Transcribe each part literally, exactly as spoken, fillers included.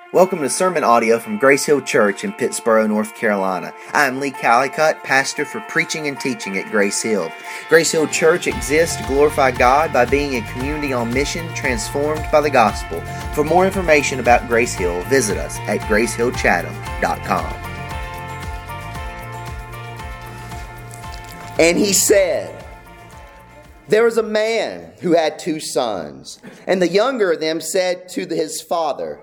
Welcome to sermon audio from Grace Hill Church in Pittsboro, North Carolina. I am Lee Callicutt, pastor for preaching and teaching at Grace Hill. Grace Hill Church exists to glorify God by being a community on mission transformed by the gospel. For more information about Grace Hill, visit us at grace hill chatham dot com. And he said, there was a man who had two sons, and the younger of them said to his father,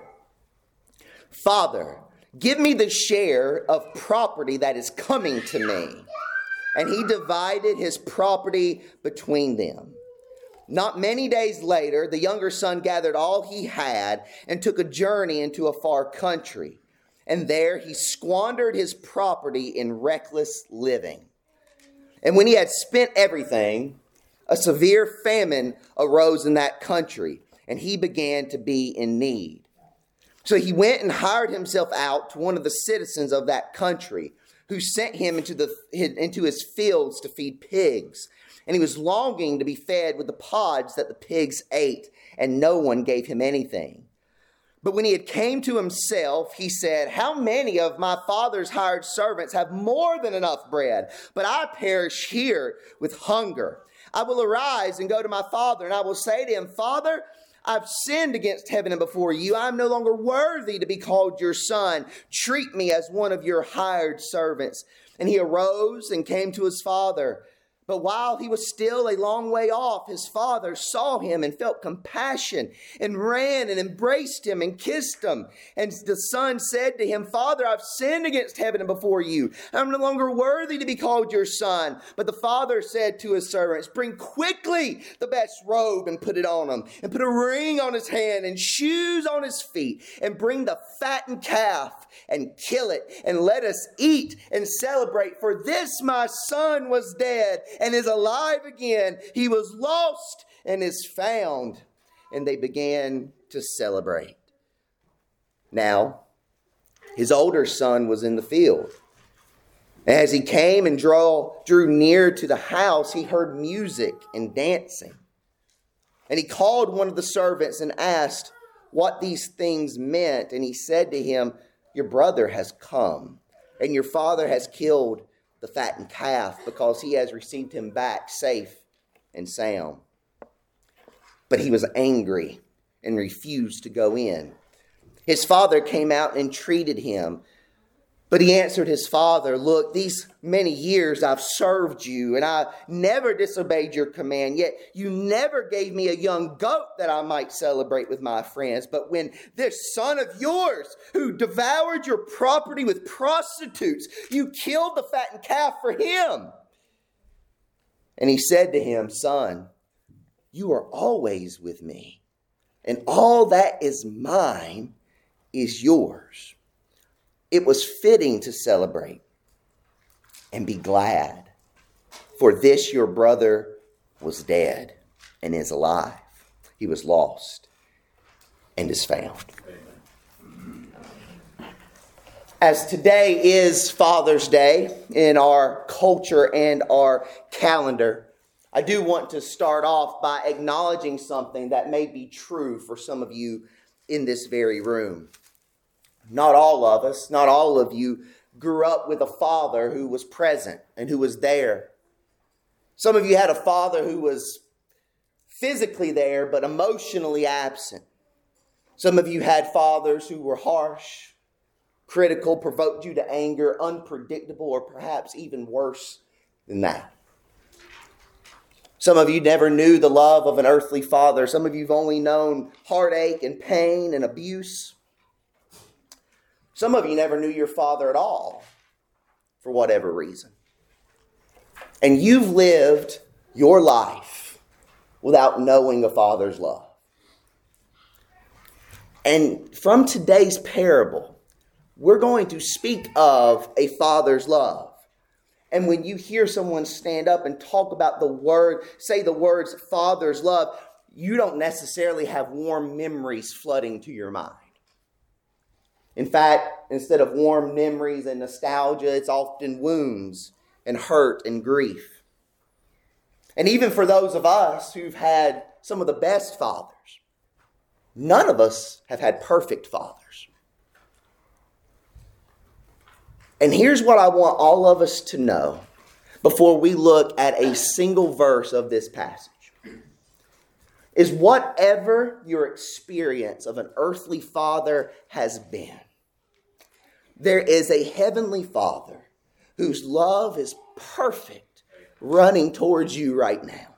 Father, give me the share of property that is coming to me. And he divided his property between them. Not many days later, the younger son gathered all he had and took a journey into a far country. And there he squandered his property in reckless living. And when he had spent everything, a severe famine arose in that country, and he began to be in need. So he went and hired himself out to one of the citizens of that country, who sent him into the into his fields to feed pigs. And he was longing to be fed with the pods that the pigs ate, and no one gave him anything. But when he had came to himself, he said, how many of my father's hired servants have more than enough bread, but I perish here with hunger? I will arise and go to my father, and I will say to him, Father, I've sinned against heaven and before you. I am no longer worthy to be called your son. Treat me as one of your hired servants. And he arose and came to his father. But while he was still a long way off, his father saw him and felt compassion and ran and embraced him and kissed him. And the son said to him, Father, I've sinned against heaven and before you. I'm no longer worthy to be called your son. But the father said to his servants, bring quickly the best robe and put it on him, and put a ring on his hand and shoes on his feet, and bring the fattened calf and kill it, and let us eat and celebrate. For this my son was dead and is alive again. He was lost and is found. And they began to celebrate. Now, his older son was in the field. As he came and draw, drew near to the house, he heard music and dancing. And he called one of the servants and asked what these things meant. And he said to him, your brother has come, and your father has killed the fattened calf, because he has received him back safe and sound. But he was angry and refused to go in. His father came out and entreated him. But he answered his father, look, these many years I've served you, and I never disobeyed your command, yet you never gave me a young goat that I might celebrate with my friends. But when this son of yours, who devoured your property with prostitutes, you killed the fattened calf for him. And he said to him, son, you are always with me, and all that is mine is yours. It was fitting to celebrate and be glad, for this your brother was dead and is alive. He was lost and is found. Amen. As today is Father's Day in our culture and our calendar, I do want to start off by acknowledging something that may be true for some of you in this very room. Not all of us, not all of you grew up with a father who was present and who was there. Some of you had a father who was physically there but emotionally absent. Some of you had fathers who were harsh, critical, provoked you to anger, unpredictable, or perhaps even worse than that. Some of you never knew the love of an earthly father. Some of you have only known heartache and pain and abuse. Some of you never knew your father at all, for whatever reason. And you've lived your life without knowing a father's love. And from today's parable, we're going to speak of a father's love. And when you hear someone stand up and talk about the word, say the words father's love, you don't necessarily have warm memories flooding to your mind. In fact, instead of warm memories and nostalgia, it's often wounds and hurt and grief. And even for those of us who've had some of the best fathers, none of us have had perfect fathers. And here's what I want all of us to know before we look at a single verse of this passage. Is whatever your experience of an earthly father has been, there is a heavenly Father whose love is perfect running towards you right now.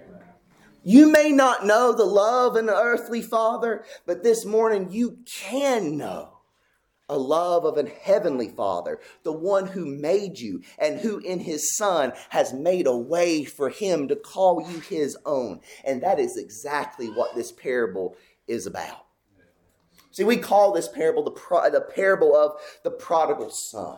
You may not know the love of an earthly father, but this morning you can know a love of a heavenly Father, the one who made you and who in his Son has made a way for him to call you his own. And that is exactly what this parable is about. See, we call this parable the, pro- the parable of the prodigal son.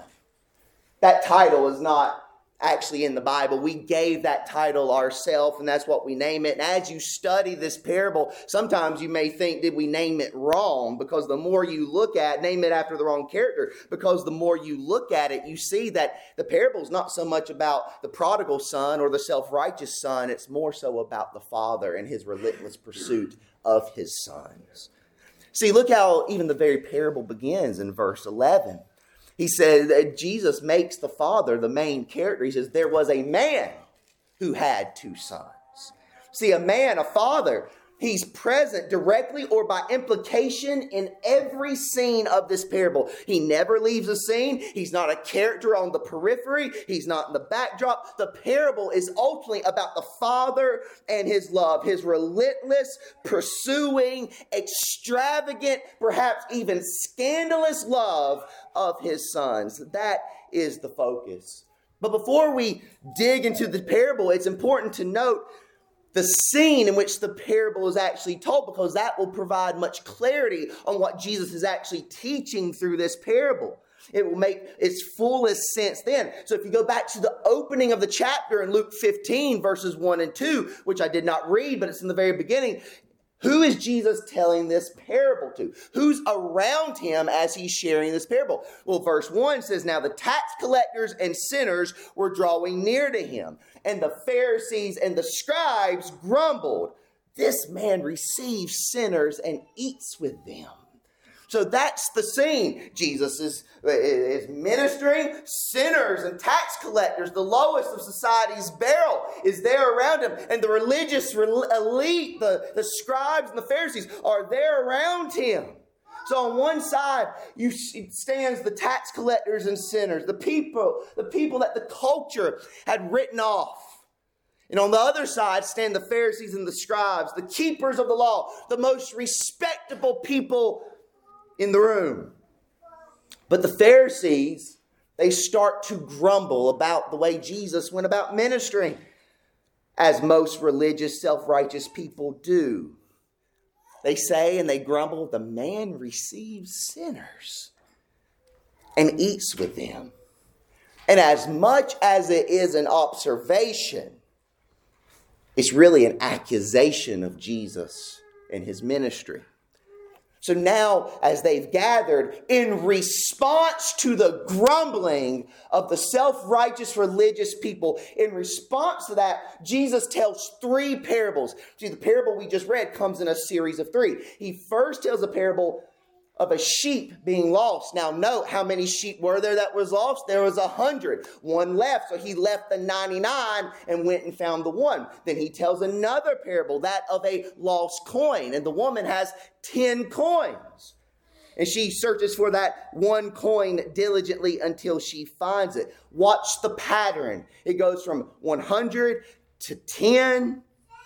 That title is not actually in the Bible. We gave that title ourselves, and that's what we name it. And as you study this parable, sometimes you may think, did we name it wrong? Because the more you look at, name it after the wrong character, because the more you look at it, you see that the parable is not so much about the prodigal son or the self-righteous son. It's more so about the father and his relentless pursuit of his sons. See, look how even the very parable begins in verse eleven. He said that Jesus makes the father the main character. He says, there was a man who had two sons. See, a man, a father, he's present directly or by implication in every scene of this parable. He never leaves a scene. He's not a character on the periphery. He's not in the backdrop. The parable is ultimately about the Father and his love, his relentless, pursuing, extravagant, perhaps even scandalous love of his sons. That is the focus. But before we dig into the parable, it's important to note the scene in which the parable is actually told, because that will provide much clarity on what Jesus is actually teaching through this parable. It will make its fullest sense then. So if you go back to the opening of the chapter in Luke fifteen, verses one and two, which I did not read, but it's in the very beginning, who is Jesus telling this parable to? Who's around him as he's sharing this parable? Well, verse one says, now the tax collectors and sinners were drawing near to him, and the Pharisees and the scribes grumbled, this man receives sinners and eats with them. So that's the scene. Jesus is, is ministering. Sinners and tax collectors, the lowest of society's barrel, is there around him. And the religious elite, the, the scribes and the Pharisees, are there around him. So on one side, you stands the tax collectors and sinners, the people, the people that the culture had written off. And on the other side stand the Pharisees and the scribes, the keepers of the law, the most respectable people in the room. But the Pharisees, they start to grumble about the way Jesus went about ministering, as most religious, self-righteous people do. They say and they grumble, the man receives sinners and eats with them. And as much as it is an observation, it's really an accusation of Jesus and his ministry. So now, as they've gathered, in response to the grumbling of the self-righteous religious people, in response to that, Jesus tells three parables. See, the parable we just read comes in a series of three. He first tells a parable of a sheep being lost. Now note, how many sheep were there that was lost? There was a hundred. One left, so he left the ninety-nine and went and found the one. Then he tells another parable, that of a lost coin. And the woman has ten coins. And she searches for that one coin diligently until she finds it. Watch the pattern. It goes from one hundred to ten.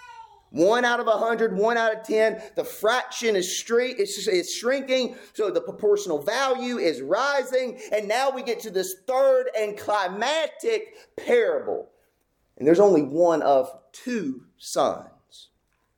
One out of a hundred, one out of ten. The fraction is, stre- is, is shrinking, so the proportional value is rising. And now we get to this third and climactic parable. And there's only one of two sons.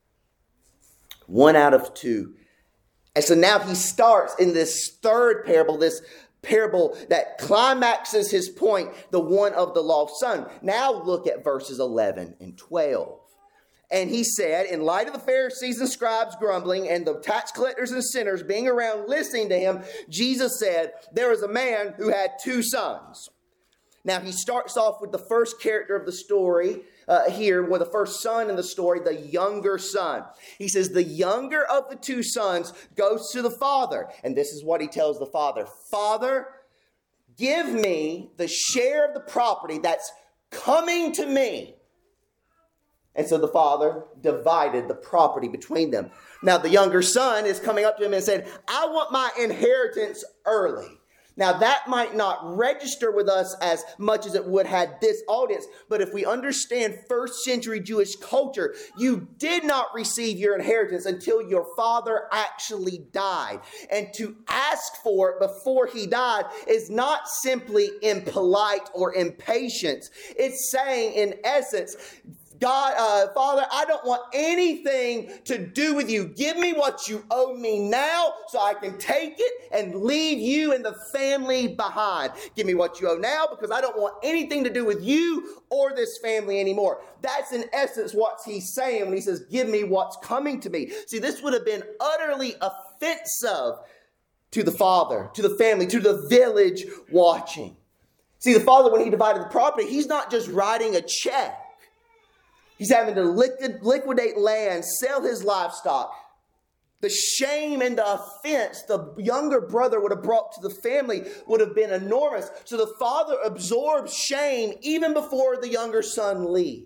One out of two. And so now he starts in this third parable, this parable that climaxes his point, the one of the lost son. Now look at verses eleven and twelve. And he said, in light of the Pharisees and scribes grumbling and the tax collectors and sinners being around listening to him, Jesus said, there was a man who had two sons. Now he starts off with the first character of the story uh, here, with the first son in the story, the younger son. He says the younger of the two sons goes to the father. And this is what he tells the father. Father, give me the share of the property that's coming to me. And so the father divided the property between them. Now the younger son is coming up to him and said, I want my inheritance early. Now that might not register with us as much as it would had this audience, but if we understand first century Jewish culture, you did not receive your inheritance until your father actually died. And to ask for it before he died is not simply impolite or impatience. It's saying in essence, God, uh, Father, I don't want anything to do with you. Give me what you owe me now so I can take it and leave you and the family behind. Give me what you owe now because I don't want anything to do with you or this family anymore. That's in essence what he's saying when he says, give me what's coming to me. See, this would have been utterly offensive to the father, to the family, to the village watching. See, the father, when he divided the property, he's not just writing a check. He's having to liquid, liquidate land, sell his livestock. The shame and the offense the younger brother would have brought to the family would have been enormous. So the father absorbs shame even before the younger son leaves.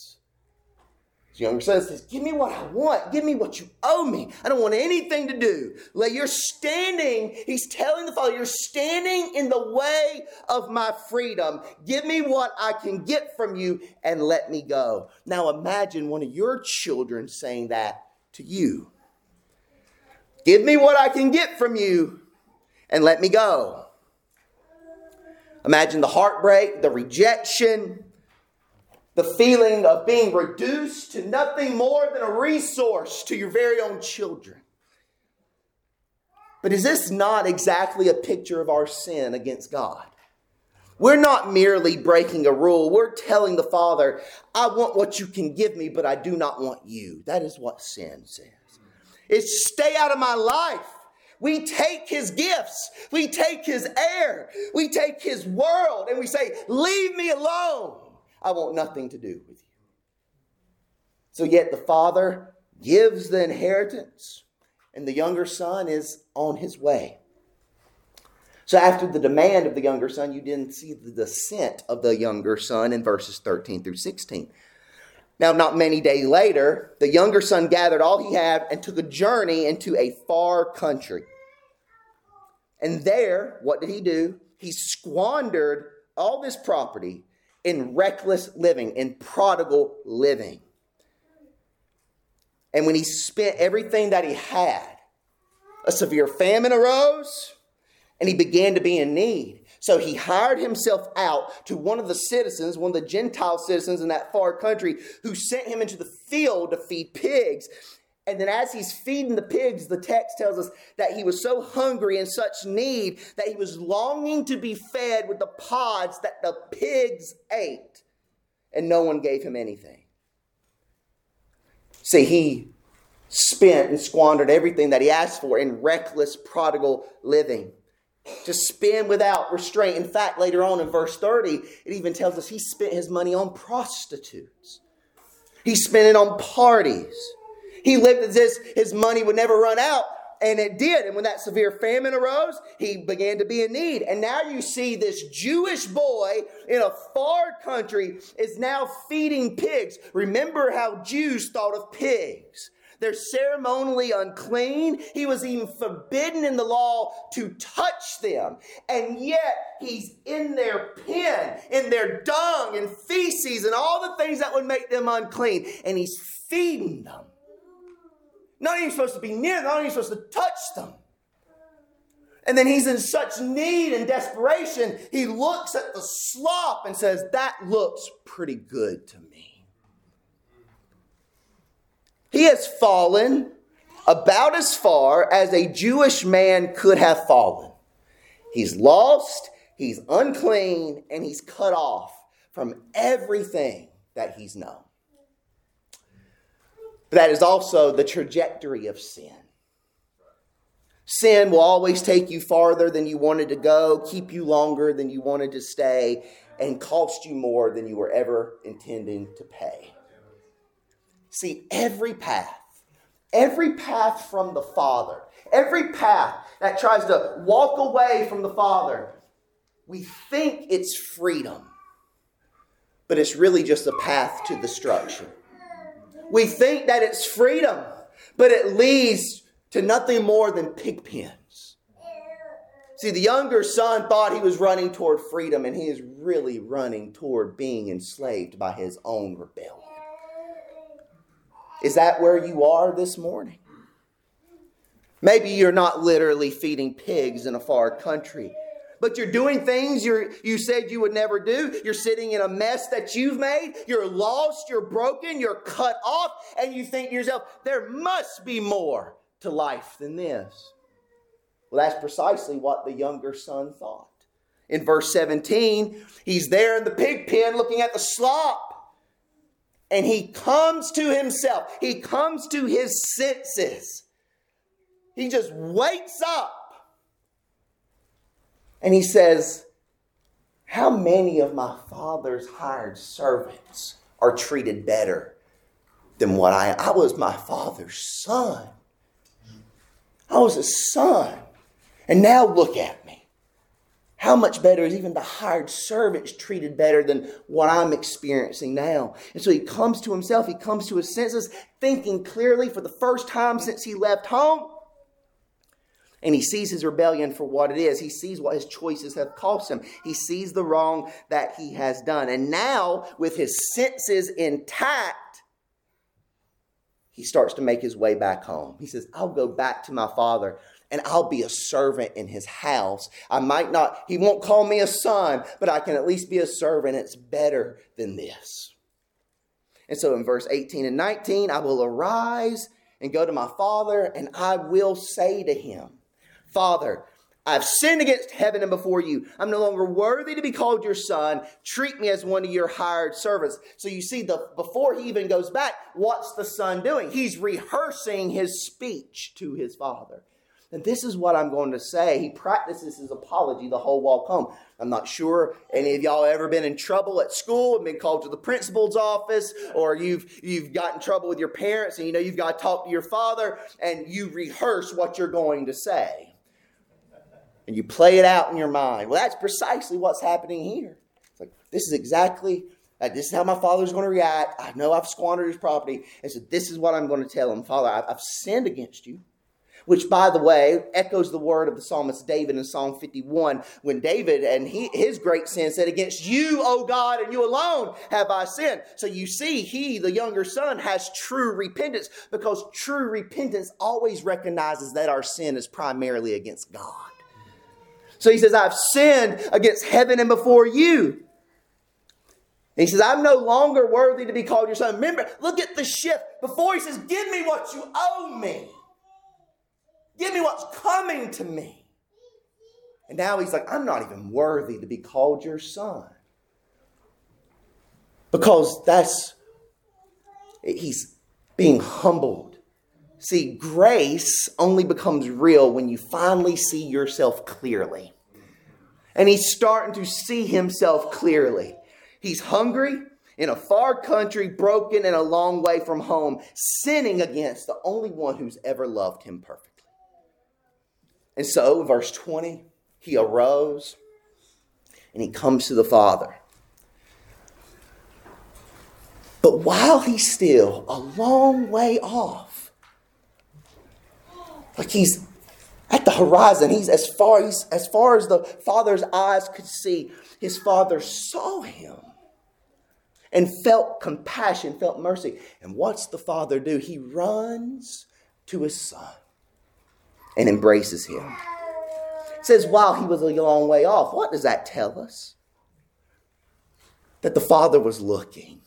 The younger son says, give me what I want. Give me what you owe me. I don't want anything to do. Like you're standing, he's telling the father, you're standing in the way of my freedom. Give me what I can get from you and let me go. Now imagine one of your children saying that to you. Give me what I can get from you and let me go. Imagine the heartbreak, the rejection, the feeling of being reduced to nothing more than a resource to your very own children. But is this not exactly a picture of our sin against God? We're not merely breaking a rule. We're telling the Father, I want what you can give me, but I do not want you. That is what sin says. It's stay out of my life. We take his gifts. We take his air. We take his world and we say, leave me alone. I want nothing to do with you. So yet the father gives the inheritance and the younger son is on his way. So after the demand of the younger son, you didn't see the descent of the younger son in verses thirteen through sixteen. Now, not many days later, the younger son gathered all he had and took a journey into a far country. And there, what did he do? He squandered all this property in reckless living, in prodigal living. And when he spent everything that he had, a severe famine arose, and he began to be in need. So he hired himself out to one of the citizens, one of the Gentile citizens in that far country, who sent him into the field to feed pigs. And then as he's feeding the pigs, the text tells us that he was so hungry and such need that he was longing to be fed with the pods that the pigs ate. And no one gave him anything. See, he spent and squandered everything that he asked for in reckless, prodigal living. To spend without restraint. In fact, later on in verse thirty, it even tells us he spent his money on prostitutes. He spent it on parties. He lived as if his money would never run out, and it did. And when that severe famine arose, he began to be in need. And now you see this Jewish boy in a far country is now feeding pigs. Remember how Jews thought of pigs. They're ceremonially unclean. He was even forbidden in the law to touch them. And yet he's in their pen, in their dung and feces and all the things that would make them unclean. And he's feeding them. Not even supposed to be near them, not even supposed to touch them. And then he's in such need and desperation, he looks at the slop and says, that looks pretty good to me. He has fallen about as far as a Jewish man could have fallen. He's lost, he's unclean, and he's cut off from everything that he's known. But that is also the trajectory of sin. Sin will always take you farther than you wanted to go, keep you longer than you wanted to stay, and cost you more than you were ever intending to pay. See, every path, every path from the Father, every path that tries to walk away from the Father we think it's freedom, but it's really just a path to destruction. We think that it's freedom, but it leads to nothing more than pig pens. See, the younger son thought he was running toward freedom, and he is really running toward being enslaved by his own rebellion. Is that where you are this morning? Maybe you're not literally feeding pigs in a far country, but you're doing things you're, you said you would never do. You're sitting in a mess that you've made. You're lost, you're broken, you're cut off, and you think to yourself, there must be more to life than this. Well, that's precisely what the younger son thought. In verse seventeen, he's there in the pig pen looking at the slop. And he comes to himself. He comes to his senses. He just wakes up. And he says, how many of my father's hired servants are treated better than what I am? I was my father's son. I was a son. And now look at me. How much better is even the hired servants treated better than what I'm experiencing now? And so he comes to himself. He comes to his senses, thinking clearly for the first time since he left home. And he sees his rebellion for what it is. He sees what his choices have cost him. He sees the wrong that he has done. And now, with his senses intact, he starts to make his way back home. He says, I'll go back to my father and I'll be a servant in his house. I might not, he won't call me a son, but I can at least be a servant. It's better than this. And so in verse eighteen and nineteen, I will arise and go to my father, and I will say to him, Father, I've sinned against heaven and before you. I'm no longer worthy to be called your son. Treat me as one of your hired servants. So you see, the before he even goes back, what's the son doing? He's rehearsing his speech to his father. And this is what I'm going to say. He practices his apology the whole walk home. I'm not sure any of y'all ever been in trouble at school and been called to the principal's office, or you've you've got in trouble with your parents and you know you've got to talk to your father, and you rehearse what you're going to say. And you play it out in your mind. Well, that's precisely what's happening here. It's like, this is exactly, uh, this is how my father's going to react. I know I've squandered his property. And so this is what I'm going to tell him. Father, I've, I've sinned against you. Which, by the way, echoes the word of the psalmist David in Psalm fifty-one, when David and he, his great sin said, against you, O God, and you alone have I sinned. So you see, he, the younger son, has true repentance, because true repentance always recognizes that our sin is primarily against God. So he says, I've sinned against heaven and before you. And he says, I'm no longer worthy to be called your son. Remember, look at the shift. Before he says, give me what you owe me. Give me what's coming to me. And now he's like, I'm not even worthy to be called your son. Because that's, he's being humbled. See, grace only becomes real when you finally see yourself clearly. And he's starting to see himself clearly. He's hungry in a far country, broken and a long way from home, sinning against the only one who's ever loved him perfectly. And so, verse twenty, he arose and he comes to the Father. But while he's still a long way off, like he's at the horizon, he's as far, he's as far as the Father's eyes could see, his Father saw him and felt compassion, felt mercy. And what's the Father do? He runs to his Son and embraces him. It says while he was a long way off. What does that tell us? That the Father was looking.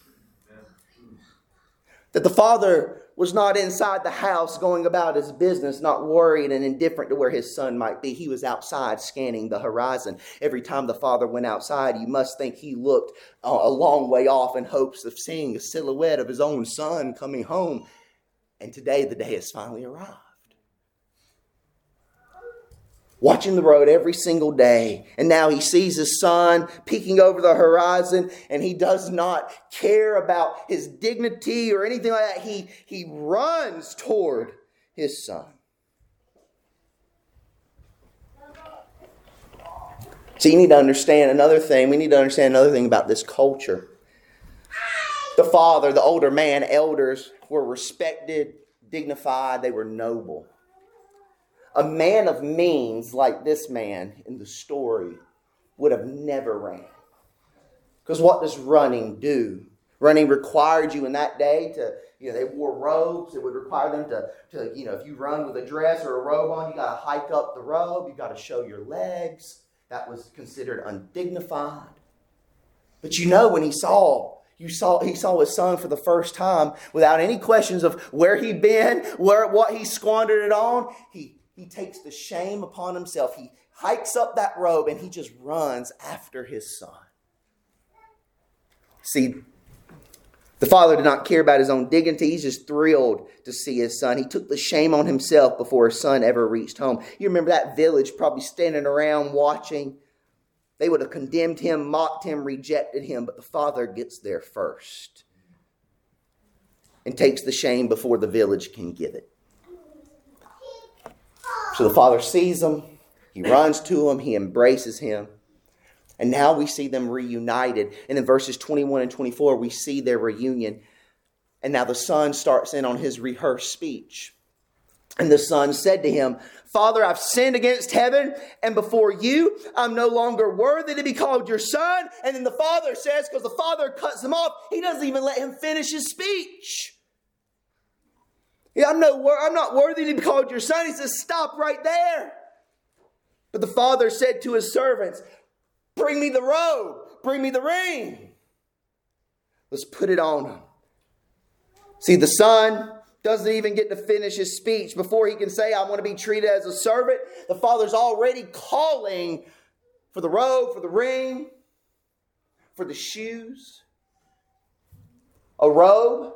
That the Father was not inside the house going about his business, not worried and indifferent to where his son might be. He was outside scanning the horizon. Every time the Father went outside, you must think he looked a long way off in hopes of seeing a silhouette of his own son coming home. And today the day has finally arrived. Watching the road every single day. And now he sees his son peeking over the horizon, and he does not care about his dignity or anything like that. He, he runs toward his son. So you need to understand another thing. We need to understand another thing about this culture. The father, the older man, elders were respected, dignified. They were noble. A man of means like this man in the story would have never ran. Because what does running do? Running required you in that day to, you know, they wore robes. It would require them to, to, you know, if you run with a dress or a robe on, you got to hike up the robe. You got to show your legs. That was considered undignified. But you know, when he saw, you saw, he saw his son for the first time without any questions of where he'd been, where, what he squandered it on. He, he takes the shame upon himself. He hikes up that robe and he just runs after his son. See, the father did not care about his own dignity. He's just thrilled to see his son. He took the shame on himself before his son ever reached home. You remember that village probably standing around watching. They would have condemned him, mocked him, rejected him. But the father gets there first and takes the shame before the village can give it. So the father sees him. He runs to him. He embraces him. And now we see them reunited. And in verses twenty-one and twenty-four, we see their reunion. And now the son starts in on his rehearsed speech. And the son said to him, Father, I've sinned against heaven and before you. I'm no longer worthy to be called your son. And then the father says, because the father cuts him off, he doesn't even let him finish his speech. Yeah, I'm, no, I'm not worthy to be called your son. He says, stop right there. But the father said to his servants, bring me the robe. Bring me the ring. Let's put it on him. See, the son doesn't even get to finish his speech before he can say, I want to be treated as a servant. The father's already calling for the robe, for the ring, for the shoes. A robe.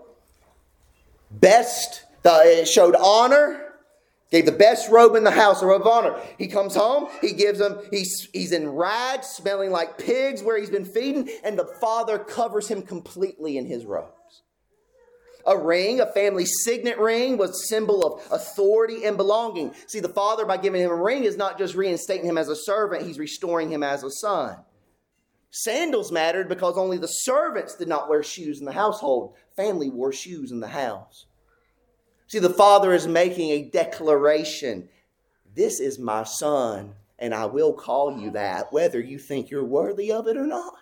Best. It showed honor. Gave the best robe in the house, a robe of honor. He comes home. He gives him, he's, he's in rags, smelling like pigs where he's been feeding. And the father covers him completely in his robes. A ring, a family signet ring, was a symbol of authority and belonging. See, the father, by giving him a ring, is not just reinstating him as a servant. He's restoring him as a son. Sandals mattered because only the servants did not wear shoes in the household. Family wore shoes in the house. See, the father is making a declaration. This is my son, and I will call you that, whether you think you're worthy of it or not.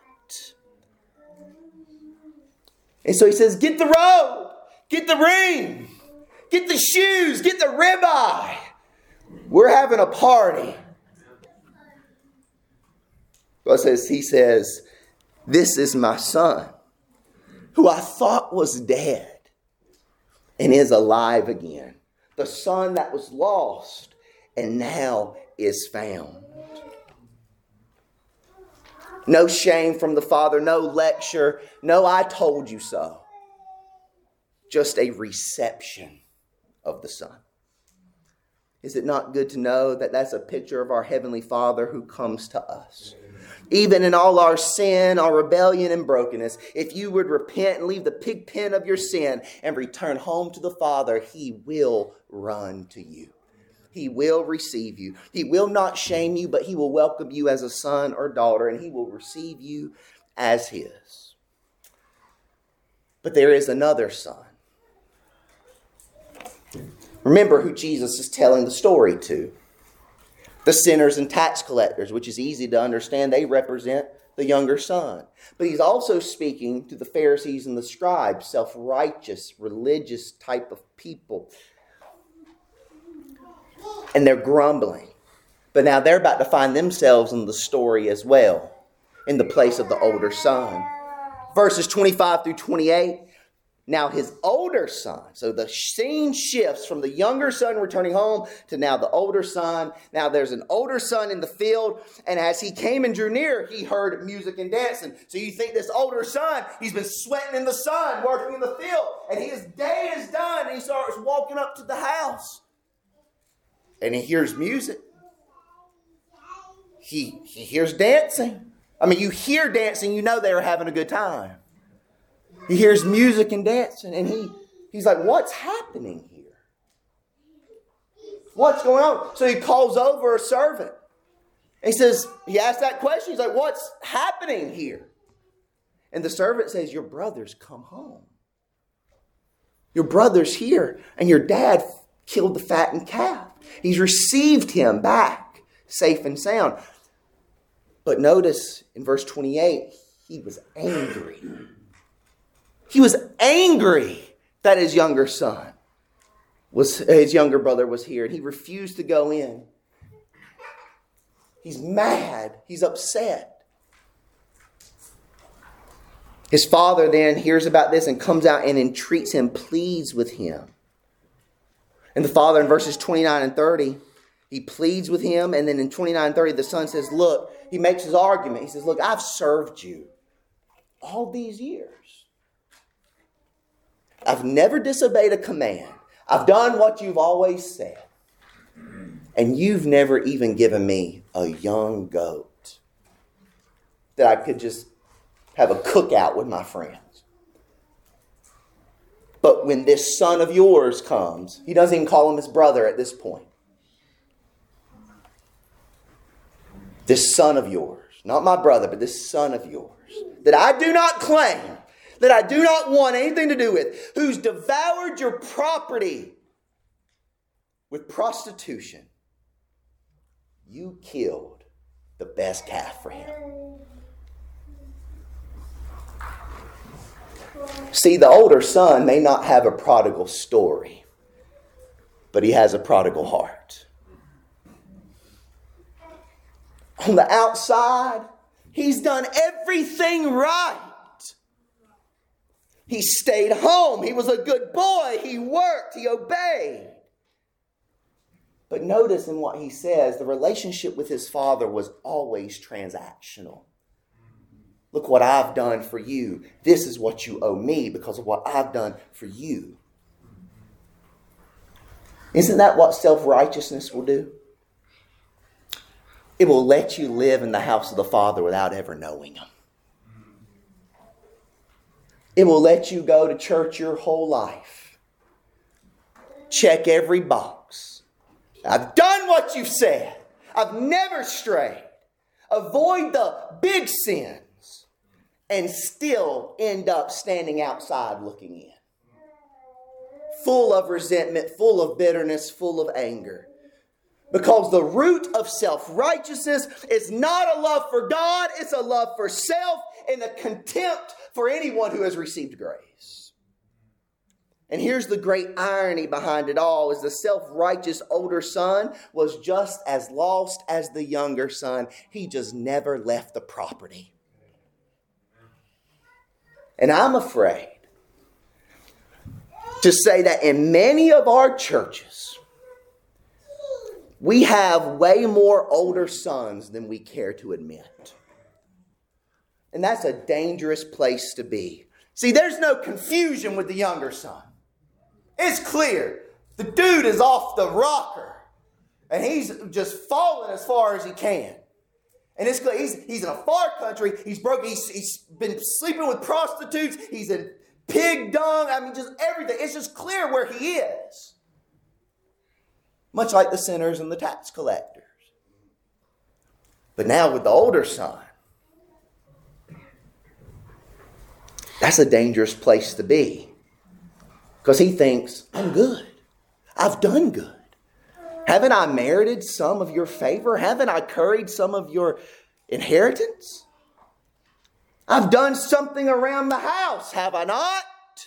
And so he says, get the robe, get the ring, get the shoes, get the ribeye. We're having a party. But says, he says, this is my son, who I thought was dead and is alive again. The son that was lost and now is found. No shame from the father, no lecture, no I told you so. Just a reception of the son. Is it not good to know that that's a picture of our Heavenly Father who comes to us? Even in all our sin, our rebellion and brokenness, if you would repent and leave the pig pen of your sin and return home to the Father, He will run to you. He will receive you. He will not shame you, but He will welcome you as a son or daughter, and He will receive you as His. But there is another son. Remember who Jesus is telling the story to. The sinners and tax collectors, which is easy to understand. They represent the younger son. But He's also speaking to the Pharisees and the scribes, self-righteous, religious type of people. And they're grumbling. But now they're about to find themselves in the story as well, in the place of the older son. Verses twenty-five through twenty-eight. Now his older son, so the scene shifts from the younger son returning home to now the older son. Now there's an older son in the field, and as he came and drew near, he heard music and dancing. So you think this older son, he's been sweating in the sun, working in the field, and his day is done, and he starts walking up to the house. And he hears music. He, he hears dancing. I mean, you hear dancing, you know they were having a good time. He hears music and dancing, and he, he's like, what's happening here? What's going on? So he calls over a servant. He says, he asked that question. He's like, what's happening here? And the servant says, your brother's come home. Your brother's here, and your dad killed the fattened calf. He's received him back, safe and sound. But notice in verse twenty-eight, he was angry. He was angry that his younger son was, his younger brother was here, and he refused to go in. He's mad. He's upset. His father then hears about this and comes out and entreats him, pleads with him. And the father in verses twenty-nine and thirty, he pleads with him. And then in twenty-nine and thirty, the son says, look, he makes his argument. He says, look, I've served you all these years. I've never disobeyed a command. I've done what you've always said. And you've never even given me a young goat that I could just have a cookout with my friends. But when this son of yours comes, he doesn't even call him his brother at this point. This son of yours, not my brother, but this son of yours, that I do not claim, that I do not want anything to do with, who's devoured your property with prostitution. You killed the best calf for him. See, the older son may not have a prodigal story, but he has a prodigal heart. On the outside, he's done everything right. He stayed home. He was a good boy. He worked. He obeyed. But notice in what he says, the relationship with his father was always transactional. Look what I've done for you. This is what you owe me because of what I've done for you. Isn't that what self-righteousness will do? It will let you live in the house of the Father without ever knowing Him. It will let you go to church your whole life. Check every box. I've done what you've said. I've never strayed. Avoid the big sins and still end up standing outside looking in. Full of resentment, full of bitterness, full of anger. Because the root of self-righteousness is not a love for God, it's a love for self and a contempt for anyone who has received grace. And here's the great irony behind it all, is the self-righteous older son was just as lost as the younger son. He just never left the property. And I'm afraid to say that in many of our churches, we have way more older sons than we care to admit. And that's a dangerous place to be. See, there's no confusion with the younger son. It's clear. The dude is off the rocker. And he's just falling as far as he can. And it's clear. He's, he's in a far country. He's broke. He's, he's been sleeping with prostitutes. He's in pig dung. I mean, just everything. It's just clear where he is. Much like the sinners and the tax collectors. But now with the older son, that's a dangerous place to be. Because he thinks, I'm good. I've done good. Haven't I merited some of your favor? Haven't I curried some of your inheritance? I've done something around the house, have I not?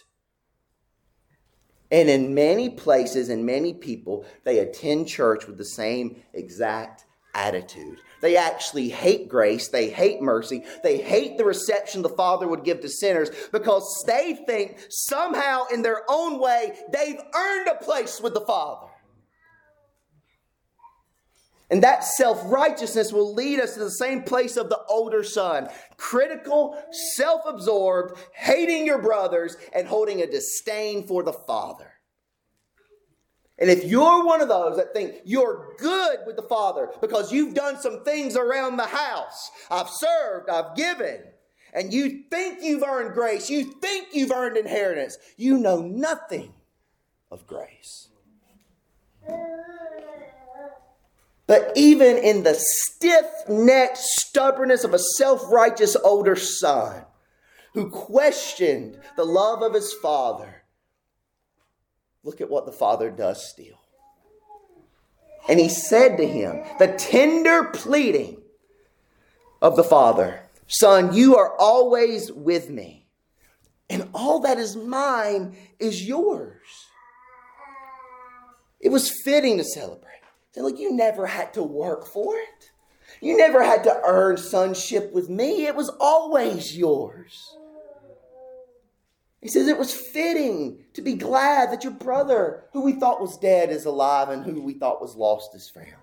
And in many places and many people, they attend church with the same exact attitude. They actually hate grace. They hate mercy. They hate the reception the Father would give to sinners because they think somehow in their own way they've earned a place with the Father. And that self-righteousness will lead us to the same place of the older son. Critical, self-absorbed, hating your brothers, and holding a disdain for the Father. And if you're one of those that think you're good with the Father because you've done some things around the house, I've served, I've given, and you think you've earned grace, you think you've earned inheritance, you know nothing of grace. But even in the stiff-necked stubbornness of a self-righteous older son who questioned the love of his father, look at what the father does still. And he said to him, the tender pleading of the father, "Son, you are always with me, and all that is mine is yours." It was fitting to celebrate. Look, you never had to work for it. You never had to earn sonship with me. It was always yours. He says it was fitting to be glad that your brother, who we thought was dead, is alive, and who we thought was lost is found.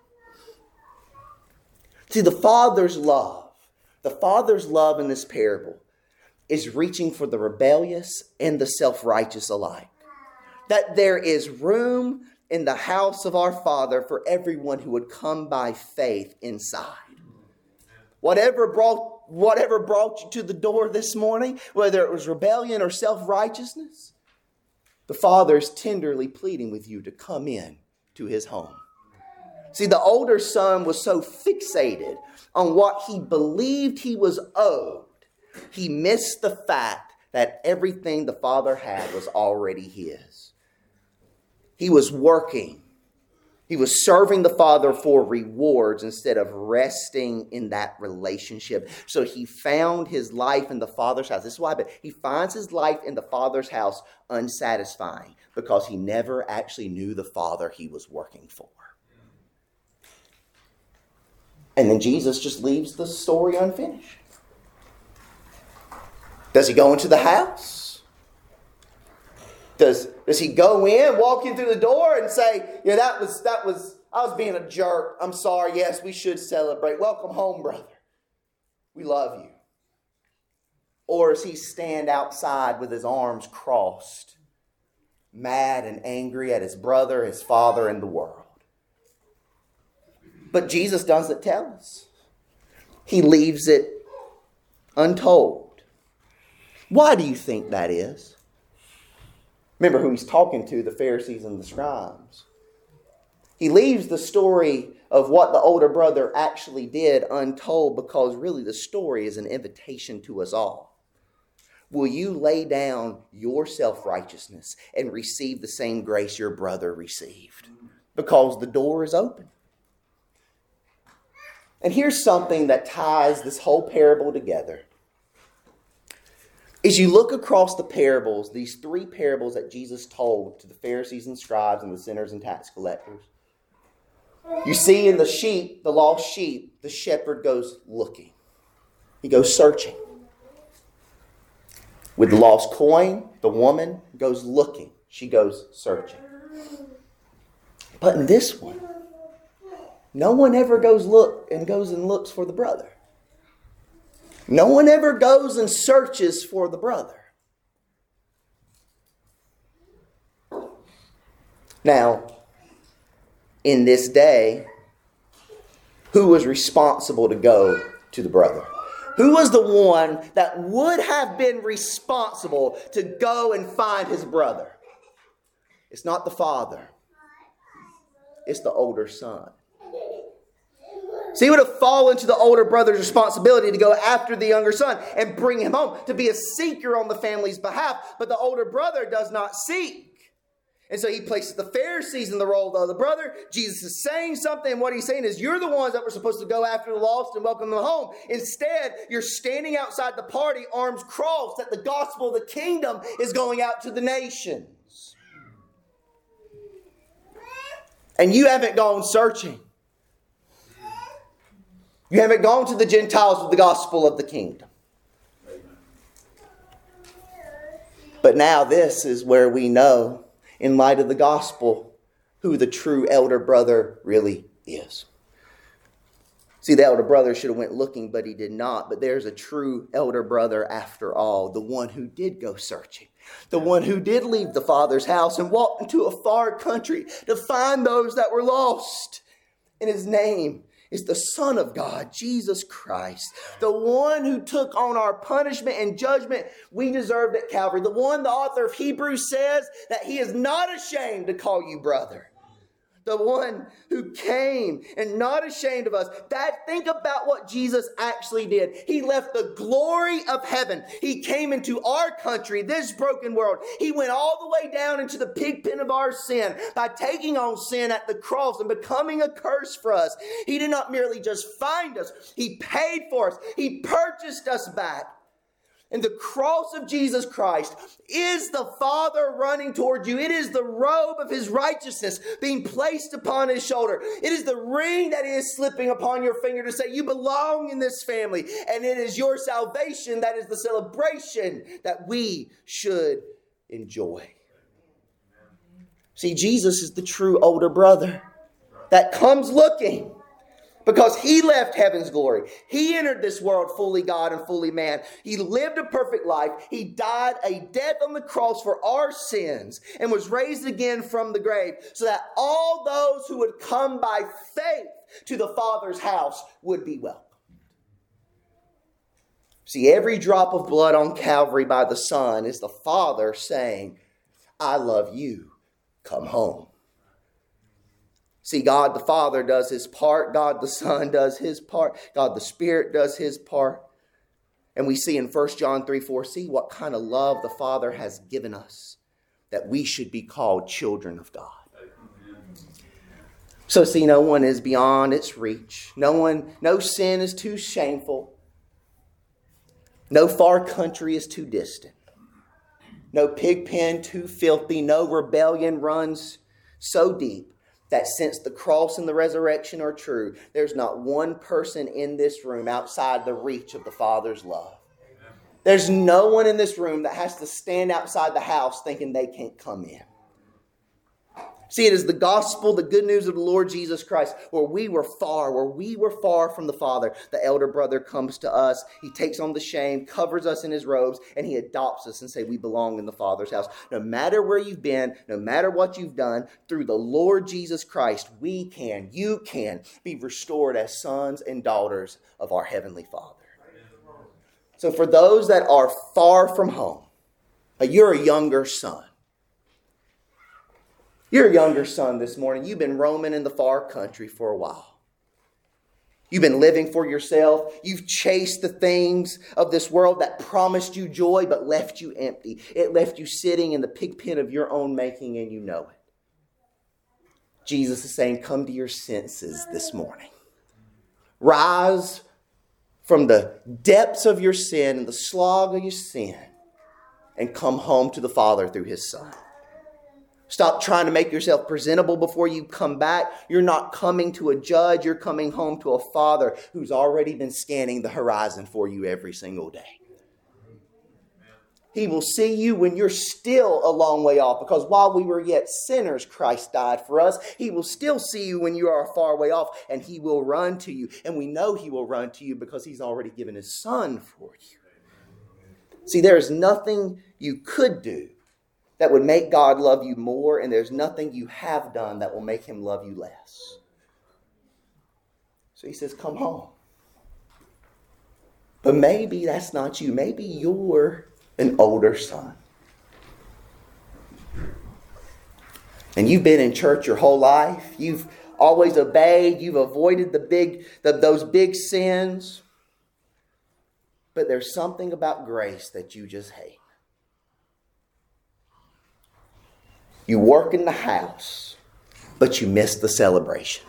See, the Father's love, the Father's love in this parable is reaching for the rebellious and the self-righteous alike. That there is room in the house of our Father for everyone who would come by faith inside. Whatever brought, whatever brought you to the door this morning, whether it was rebellion or self-righteousness, the Father is tenderly pleading with you to come in to his home. See, the older son was so fixated on what he believed he was owed, he missed the fact that everything the Father had was already his. He was working. He was serving the Father for rewards instead of resting in that relationship. So he found his life in the Father's house. This is why, but he finds his life in the Father's house unsatisfying because he never actually knew the Father he was working for. And then Jesus just leaves the story unfinished. Does he go into the house? Does, does he go in, walk in through the door and say, yeah, that was, that was, I was being a jerk. I'm sorry. Yes, we should celebrate. Welcome home, brother. We love you. Or does he stand outside with his arms crossed, mad and angry at his brother, his father, and the world? But Jesus doesn't tell us. He leaves it untold. Why do you think that is? Remember who he's talking to, the Pharisees and the scribes. He leaves the story of what the older brother actually did untold because really the story is an invitation to us all. Will you lay down your self-righteousness and receive the same grace your brother received? Because the door is open. And here's something that ties this whole parable together. As you look across the parables, these three parables that Jesus told to the Pharisees and scribes and the sinners and tax collectors, you see in the sheep, the lost sheep, the shepherd goes looking. He goes searching. With the lost coin, the woman goes looking. She goes searching. But in this one, no one ever goes look and goes and looks for the brother. No one ever goes and searches for the brother. Now, in this day, who was responsible to go to the brother? Who was the one that would have been responsible to go and find his brother? It's not the father. It's the older son. So he would have fallen to the older brother's responsibility to go after the younger son and bring him home, to be a seeker on the family's behalf. But the older brother does not seek. And so he places the Pharisees in the role of the other brother. Jesus is saying something, and what he's saying is, you're the ones that were supposed to go after the lost and welcome them home. Instead, you're standing outside the party, arms crossed, that the gospel of the kingdom is going out to the nations. And you haven't gone searching. You haven't gone to the Gentiles with the gospel of the kingdom. But now this is where we know, in light of the gospel, who the true elder brother really is. See, the elder brother should have went looking, but he did not. But there's a true elder brother after all, the one who did go searching. The one who did leave the Father's house and walk into a far country to find those that were lost. And his name is the Son of God, Jesus Christ. The one who took on our punishment and judgment we deserved at Calvary. The one, the author of Hebrews says, that he is not ashamed to call you brother. The one who came and not ashamed of us. That, think about what Jesus actually did. He left the glory of heaven. He came into our country, this broken world. He went all the way down into the pig pen of our sin by taking on sin at the cross and becoming a curse for us. He did not merely just find us. He paid for us. He purchased us back. And the cross of Jesus Christ is the Father running toward you. It is the robe of His righteousness being placed upon His shoulder. It is the ring that is slipping upon your finger to say you belong in this family. And it is your salvation that is the celebration that we should enjoy. See, Jesus is the true older brother that comes looking. Because He left heaven's glory. He entered this world fully God and fully man. He lived a perfect life. He died a death on the cross for our sins and was raised again from the grave so that all those who would come by faith to the Father's house would be welcomed. See, every drop of blood on Calvary by the Son is the Father saying, I love you. Come home. See, God the Father does His part. God the Son does His part. God the Spirit does His part. And we see in First John three four, see what kind of love the Father has given us, that we should be called children of God. So see, no one is beyond its reach. No one, no sin is too shameful. No far country is too distant. No pig pen too filthy. No rebellion runs so deep that since the cross and the resurrection are true, there's not one person in this room outside the reach of the Father's love. There's no one in this room that has to stand outside the house thinking they can't come in. See, it is the gospel, the good news of the Lord Jesus Christ, where we were far, where we were far from the Father. The elder brother comes to us. He takes on the shame, covers us in His robes, and He adopts us and says we belong in the Father's house. No matter where you've been, no matter what you've done, through the Lord Jesus Christ, we can, you can be restored as sons and daughters of our Heavenly Father. So for those that are far from home, you're a younger son. You're a younger son this morning. You've been roaming in the far country for a while. You've been living for yourself. You've chased the things of this world that promised you joy but left you empty. It left you sitting in the pig pen of your own making, and you know it. Jesus is saying, come to your senses this morning. Rise from the depths of your sin and the slog of your sin and come home to the Father through His Son. Stop trying to make yourself presentable before you come back. You're not coming to a judge. You're coming home to a Father who's already been scanning the horizon for you every single day. He will see you when you're still a long way off, because while we were yet sinners, Christ died for us. He will still see you when you are a far way off, and He will run to you. And we know He will run to you because He's already given His Son for you. See, there is nothing you could do that would make God love you more, and there's nothing you have done that will make Him love you less. So He says, come home. But maybe that's not you. Maybe you're an older son. And you've been in church your whole life. You've always obeyed. You've avoided the big, the, those big sins. But there's something about grace that you just hate. You work in the house, but you miss the celebration.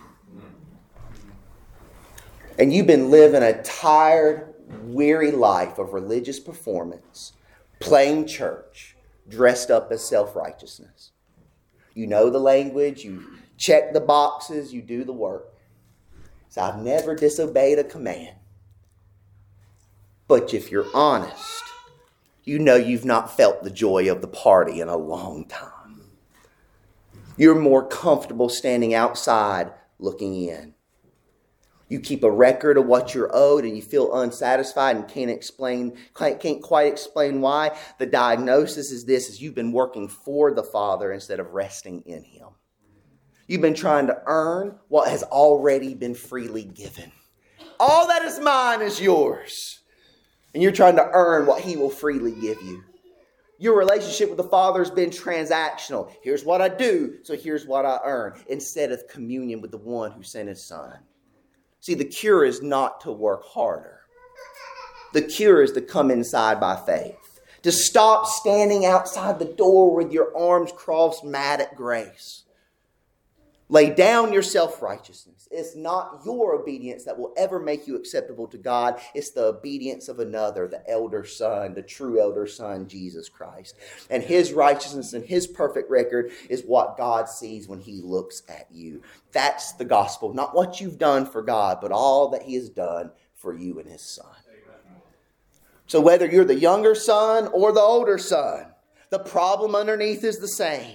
And you've been living a tired, weary life of religious performance, playing church, dressed up as self-righteousness. You know the language, you check the boxes, you do the work. So I've never disobeyed a command. But if you're honest, you know you've not felt the joy of the party in a long time. You're more comfortable standing outside looking in. You keep a record of what you're owed and you feel unsatisfied and can't explain, can't quite explain why. The diagnosis is this, is you've been working for the Father instead of resting in Him. You've been trying to earn what has already been freely given. All that is mine is yours. And you're trying to earn what He will freely give you. Your relationship with the Father has been transactional. Here's what I do, so here's what I earn, instead of communion with the one who sent his Son. See, the cure is not to work harder. The cure is to come inside by faith. To stop standing outside the door with your arms crossed mad at grace. Lay down your self-righteousness. It's not your obedience that will ever make you acceptable to God. It's the obedience of another, the elder son, the true elder son, Jesus Christ. And his righteousness and his perfect record is what God sees when he looks at you. That's the gospel. Not what you've done for God, but all that he has done for you and his Son. So whether you're the younger son or the older son, the problem underneath is the same.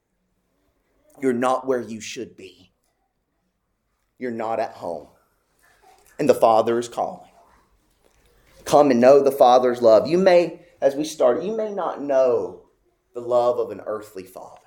You're not where you should be. You're not at home. And the Father is calling. Come and know the Father's love. You may, as we started, you may not know the love of an earthly father.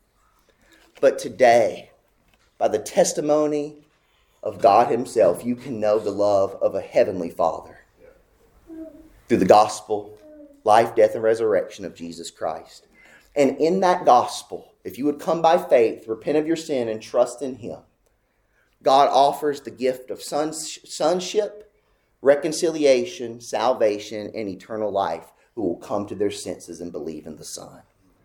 But today, by the testimony of God himself, you can know the love of a heavenly Father. Through the gospel, life, death, and resurrection of Jesus Christ. And in that gospel, if you would come by faith, repent of your sin, and trust in him, God offers the gift of sons, sonship, reconciliation, salvation, and eternal life, who will come to their senses and believe in the Son.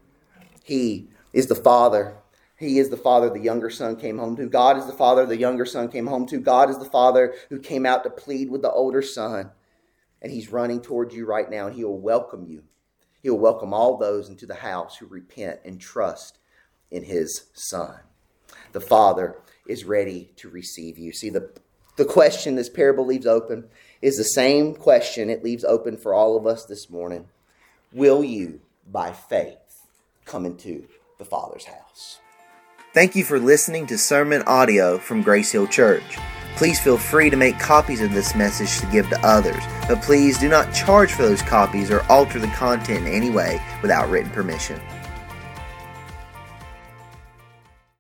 He is the Father. He is the Father the younger son came home to. God is the Father the younger son came home to. God is the Father who came out to plead with the older son. And he's running towards you right now, and he will welcome you. He will welcome all those into the house who repent and trust in his Son. The Father is ready to receive you. See, the, the question this parable leaves open is the same question it leaves open for all of us this morning. Will you, by faith, come into the Father's house? Thank you for listening to sermon audio from Grace Hill Church. Please feel free to make copies of this message to give to others, but please do not charge for those copies or alter the content in any way without written permission.